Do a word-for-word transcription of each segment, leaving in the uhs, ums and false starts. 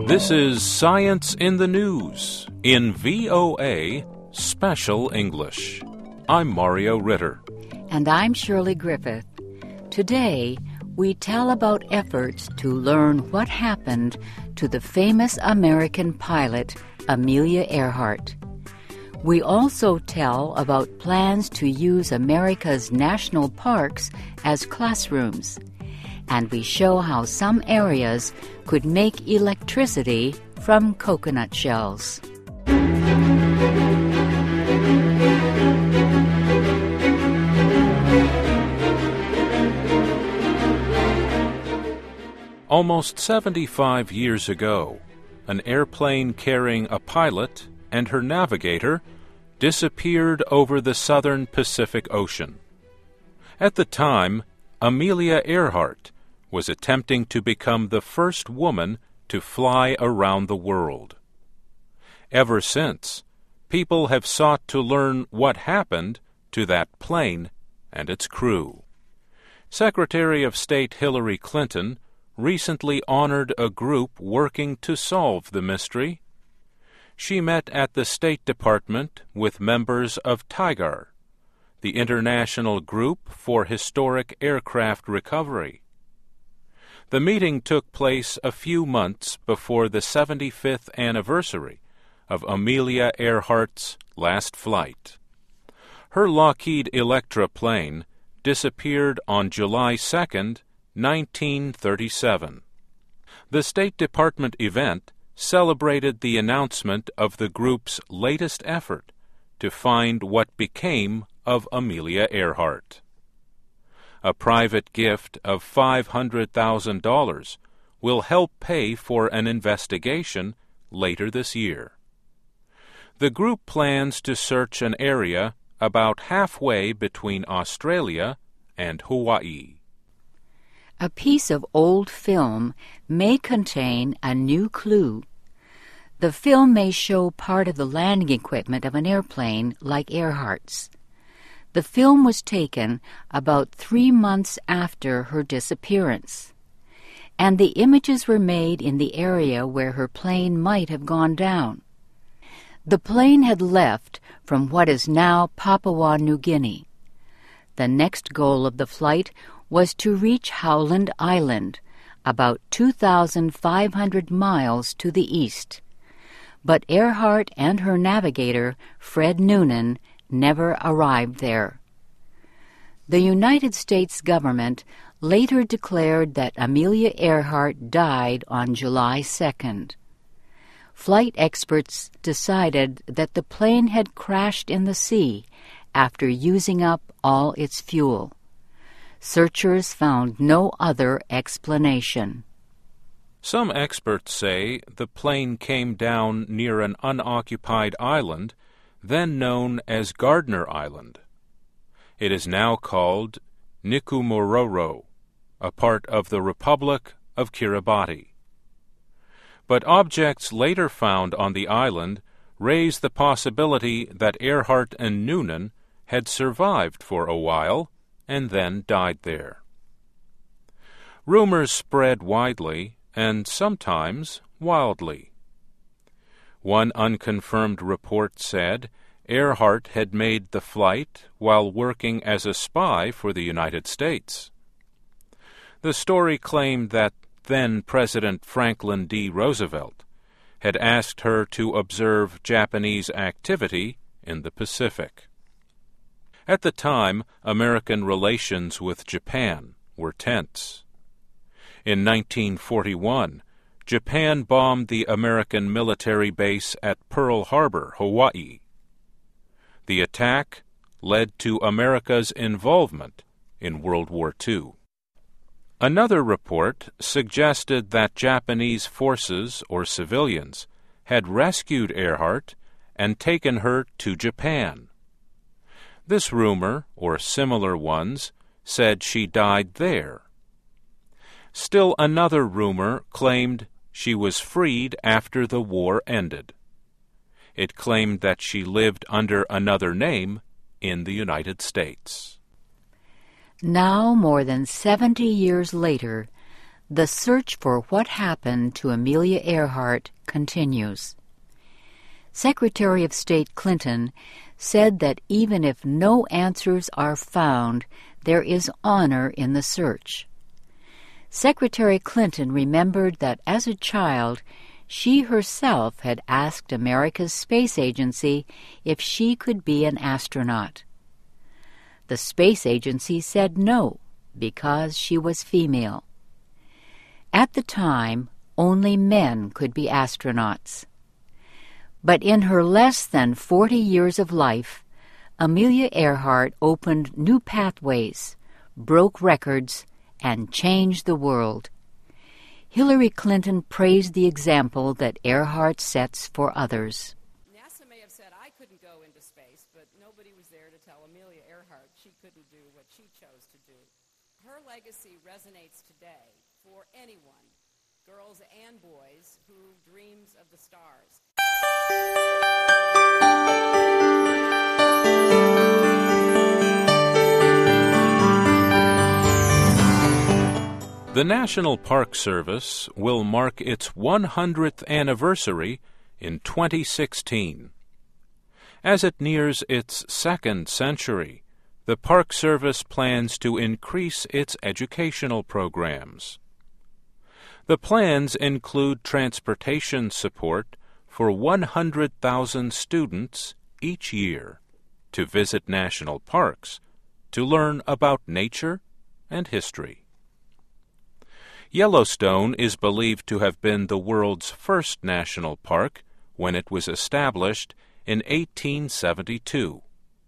This is Science in the News in V O A Special English. I'm Mario Ritter. And I'm Shirley Griffith. Today, we tell about efforts to learn what happened to the famous American pilot Amelia Earhart. We also tell about plans to use America's national parks as classrooms. And we show how some areas could make electricity from coconut shells. Almost seventy-five years ago, an airplane carrying a pilot and her navigator disappeared over the southern Pacific Ocean. At the time, Amelia Earhart was attempting to become the first woman to fly around the world. Ever since, people have sought to learn what happened to that plane and its crew. Secretary of State Hillary Clinton recently honored a group working to solve the mystery. She met at the State Department with members of TIGAR, the International Group for Historic Aircraft Recovery. The meeting took place a few months before the seventy-fifth anniversary of Amelia Earhart's last flight. Her Lockheed Electra plane disappeared on July second, nineteen thirty-seven. The State Department event celebrated the announcement of the group's latest effort to find what became of Amelia Earhart. A private gift of five hundred thousand dollars will help pay for an investigation later this year. The group plans to search an area about halfway between Australia and Hawaii. A piece of old film may contain a new clue. The film may show part of the landing equipment of an airplane like Earhart's. The film was taken about three months after her disappearance, and the images were made in the area where her plane might have gone down. The plane had left from what is now Papua New Guinea. The next goal of the flight was to reach Howland Island, about two thousand five hundred miles to the east. But Earhart and her navigator, Fred Noonan, never arrived there. The United States government later declared that Amelia Earhart died on July second. Flight experts decided that the plane had crashed in the sea after using up all its fuel. Searchers found no other explanation. Some experts say the plane came down near an unoccupied island then known as Gardner Island. It is now called Nikumaroro, a part of the Republic of Kiribati. But objects later found on the island raise the possibility that Earhart and Noonan had survived for a while and then died there. Rumors spread widely and sometimes wildly. One unconfirmed report said Earhart had made the flight while working as a spy for the United States. The story claimed that then-President Franklin D. Roosevelt had asked her to observe Japanese activity in the Pacific. At the time, American relations with Japan were tense. In nineteen forty-one, Japan bombed the American military base at Pearl Harbor, Hawaii. The attack led to America's involvement in World War Two. Another report suggested that Japanese forces or civilians had rescued Earhart and taken her to Japan. This rumor, or similar ones, said she died there. Still another rumor claimed she was freed after the war ended. It claimed that she lived under another name in the United States. Now, more than seventy years later, The search for what happened to Amelia Earhart continues. Secretary of State Clinton said that even if no answers are found, there is honor in the search. Secretary Clinton remembered that as a child, she herself had asked America's space agency if she could be an astronaut. The space agency said no, because she was female. At the time, only men could be astronauts. But in her less than forty years of life, Amelia Earhart opened new pathways, broke records, and changed the world. Hillary Clinton praised the example that Earhart sets for others. NASA may have said I couldn't go into space, but nobody was there to tell Amelia Earhart she couldn't do what she chose to do. Her legacy resonates today for anyone, girls and boys, who dreams of the stars. The National Park Service will mark its one hundredth anniversary in twenty sixteen. As it nears its second century, the Park Service plans to increase its educational programs. The plans include transportation support for one hundred thousand students each year to visit national parks to learn about nature and history. Yellowstone is believed to have been the world's first national park when it was established in eighteen seventy-two.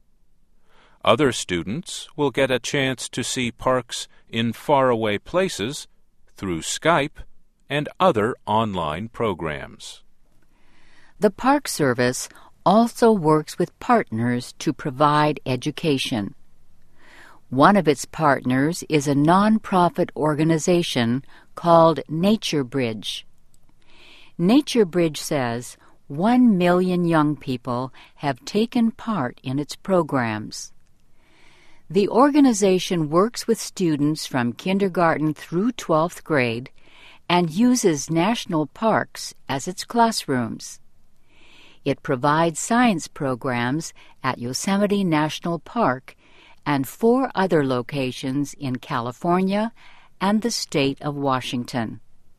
Other students will get a chance to see parks in faraway places through Skype and other online programs. The Park Service also works with partners to provide education. One of its partners is a nonprofit organization called NatureBridge. NatureBridge says one million young people have taken part in its programs. The organization works with students from kindergarten through twelfth grade and uses national parks as its classrooms. It provides science programs at Yosemite National Park and four other locations in California and the state of Washington.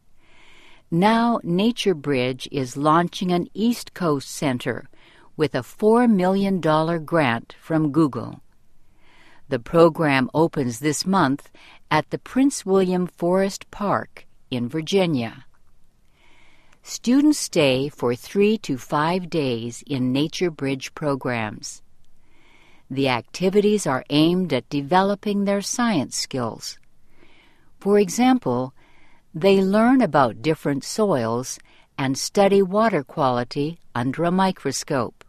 Now, NatureBridge is launching an East Coast Center with a four million dollars grant from Google. The program opens this month at the Prince William Forest Park in Virginia. Students stay for three to five days in NatureBridge programs. The activities are aimed at developing their science skills. For example, they learn about different soils and study water quality under a microscope.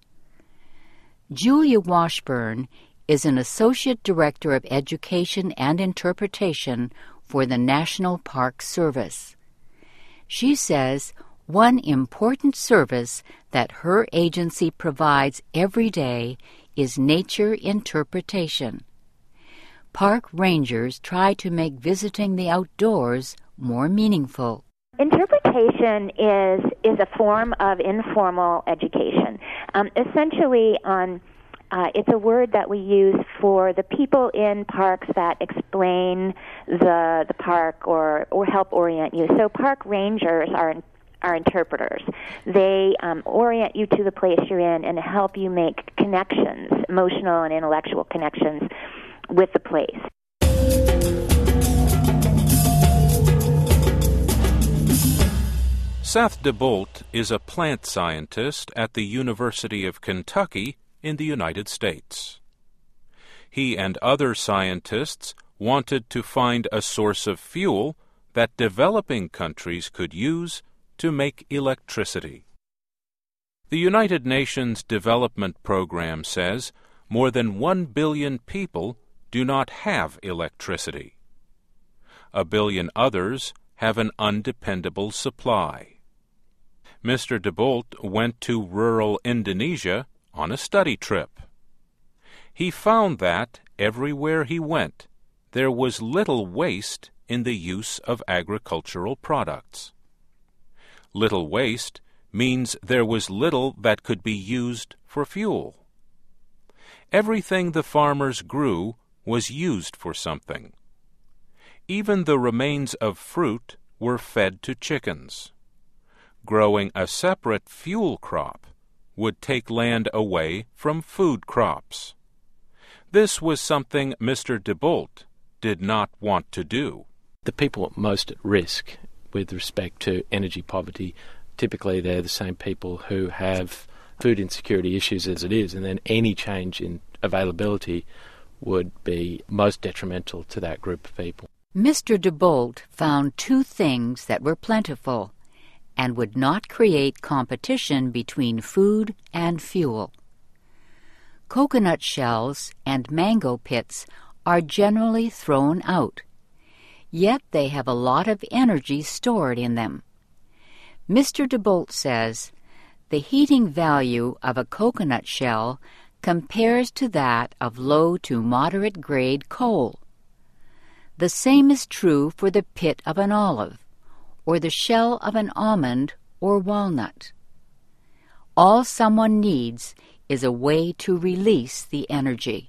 Julia Washburn is an Associate Director of Education and Interpretation for the National Park Service. She says one important service that her agency provides every day is nature interpretation. Park rangers try to make visiting the outdoors more meaningful. Interpretation is is a form of informal education. Um, essentially, on uh, it's a word that we use for the people in parks that explain the the park or or help orient you. So park rangers are are interpreters. They um, orient you to the place you're in and help you make connections, emotional and intellectual connections with the place. Seth DeBolt is a plant scientist at the University of Kentucky in the United States. He and other scientists wanted to find a source of fuel that developing countries could use to make electricity. The United Nations Development Program says more than one billion people do not have electricity. A billion others have an undependable supply. Mister DeBolt went to rural Indonesia on a study trip. He found that, everywhere he went, there was little waste in the use of agricultural products. Little waste means there was little that could be used for fuel. Everything the farmers grew was used for something. Even the remains of fruit were fed to chickens. Growing a separate fuel crop would take land away from food crops. This was something Mister DeBolt did not want to do. The people most at risk with respect to energy poverty, typically they're the same people who have food insecurity issues as it is, and then any change in availability would be most detrimental to that group of people. Mister DeBolt found two things that were plentiful and would not create competition between food and fuel. Coconut shells and mango pits are generally thrown out, yet they have a lot of energy stored in them. Mister DeBolt says the heating value of a coconut shell compares to that of low to moderate grade coal. The same is true for the pit of an olive, or the shell of an almond or walnut. All someone needs is a way to release the energy.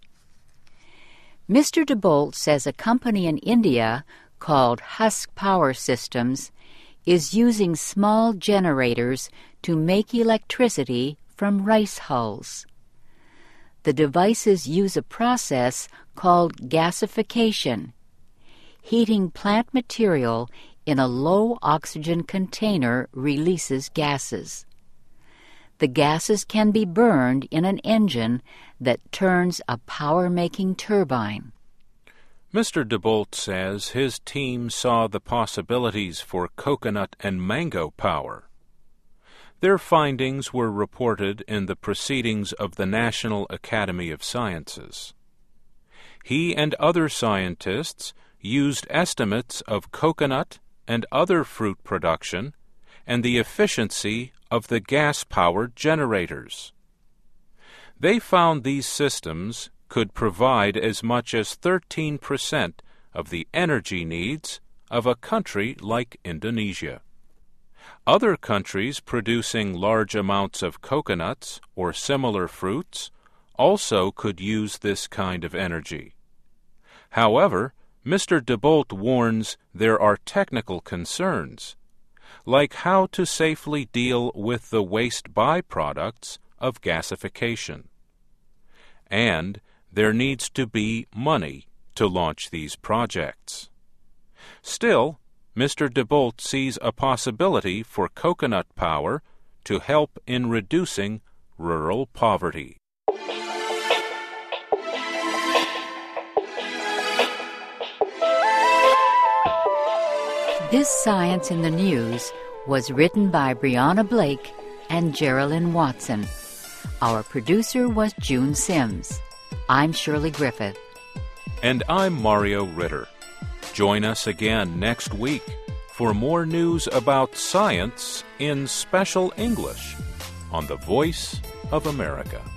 Mister DeBolt says a company in India called Husk Power Systems is using small generators to make electricity from rice hulls. The devices use a process called gasification, heating plant material in a low-oxygen container releases gases. The gases can be burned in an engine that turns a power-making turbine. Mister DeBolt says his team saw the possibilities for coconut and mango power. Their findings were reported in the Proceedings of the National Academy of Sciences. He and other scientists used estimates of coconut and other fruit production and the efficiency of the gas-powered generators. They found these systems could provide as much as thirteen percent of the energy needs of a country like Indonesia. Other countries producing large amounts of coconuts or similar fruits also could use this kind of energy. However, Mister DeBolt warns there are technical concerns, like how to safely deal with the waste byproducts of gasification. And there needs to be money to launch these projects. Still, Mister DeBolt sees a possibility for coconut power to help in reducing rural poverty. This Science in the News was written by Brianna Blake and Geraldine Watson. Our producer was June Sims. I'm Shirley Griffith. And I'm Mario Ritter. Join us again next week for more news about science in special English on the Voice of America.